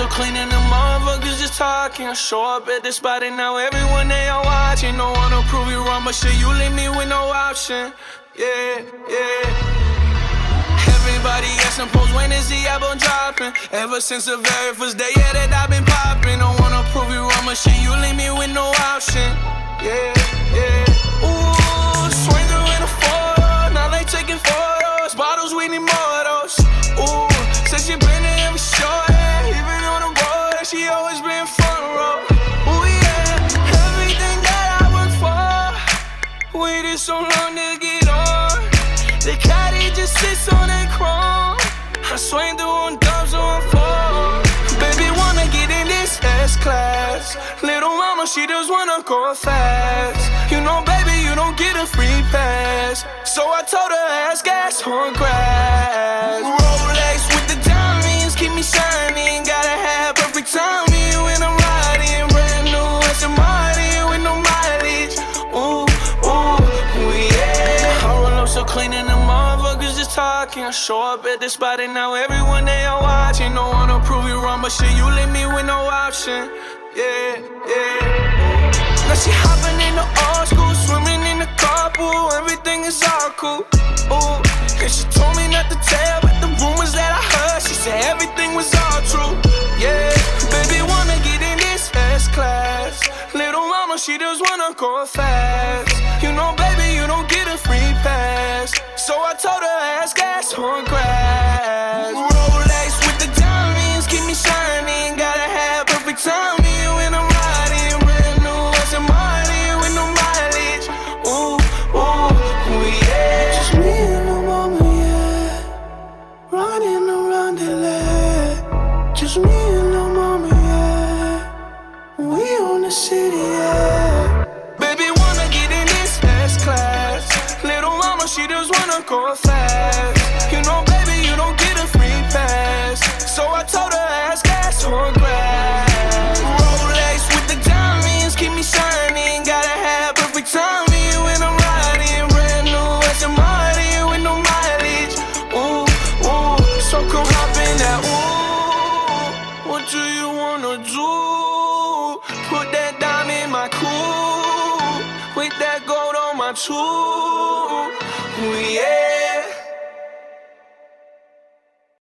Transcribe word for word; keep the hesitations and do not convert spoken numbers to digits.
so clean and the motherfuckers just talking. I show up at the spot and now everyone they are watching. Don't wanna prove you wrong, but shit, you leave me with no option. Yeah, yeah. Everybody asking post, when is the album dropping? Ever since the very first day, yeah, that I've been popping. Don't wanna prove you wrong, but shit, you leave me with no option. Yeah, yeah. Ooh, swing through in a photo, now they taking photos. Bottles, we need more of those. Ooh, said she been to every show, yeah. Even on the road, that she always been front row. Ooh, yeah, everything that I work for, waited so long to get on. The caddy just sits on that chrome. I swing through on dubs on four. Baby wanna get in this S-Class. Little mama, she just wanna go fast. You know, baby, you don't get a free pass. So I told her, ass gas on grass. Rolex with the diamonds, keep me shining. Gotta have perfect timing when I'm riding. Brand new Aston Martin with no mileage. Ooh, ooh, ooh, yeah. I roll up so clean and the motherfuckers just talking. I show up at the spot and now everyone they are watching. Don't wanna prove you wrong, but shit, you leave me with no option. Yeah, yeah. Now she hopping in the old school, swimming in the carpool. Everything is all cool. Ooh, and she told me not to tell, but the rumors that I heard, she said everything was all true. Yeah, baby wanna get in this S-Class. Little mama, she just wanna go fast. You know, baby, you don't get a free pass. So I told her, ass gas on grass. Rolex with the diamonds, keep me shining. Gotta have perfect timing when I'm riding. Brand new Aston Martin with no mileage. Ooh, ooh, ooh, yeah. Just me and the mama, yeah. Running around the land. Just me and the mama, yeah. We on the city, yeah. Baby wanna get in this S-Class. Little mama, she just wanna go fast. You know, baby, you don't get a free pass. So I told her, ass gas on grass. Rolex with the diamonds, keep me shining. Gotta have perfect timing when I'm riding. Brand new Aston Martin with no mileage. Ooh, ooh, so come hop in that. Ooh, what do you wanna do? Put that dime in my coupe, with that gold on my tooth.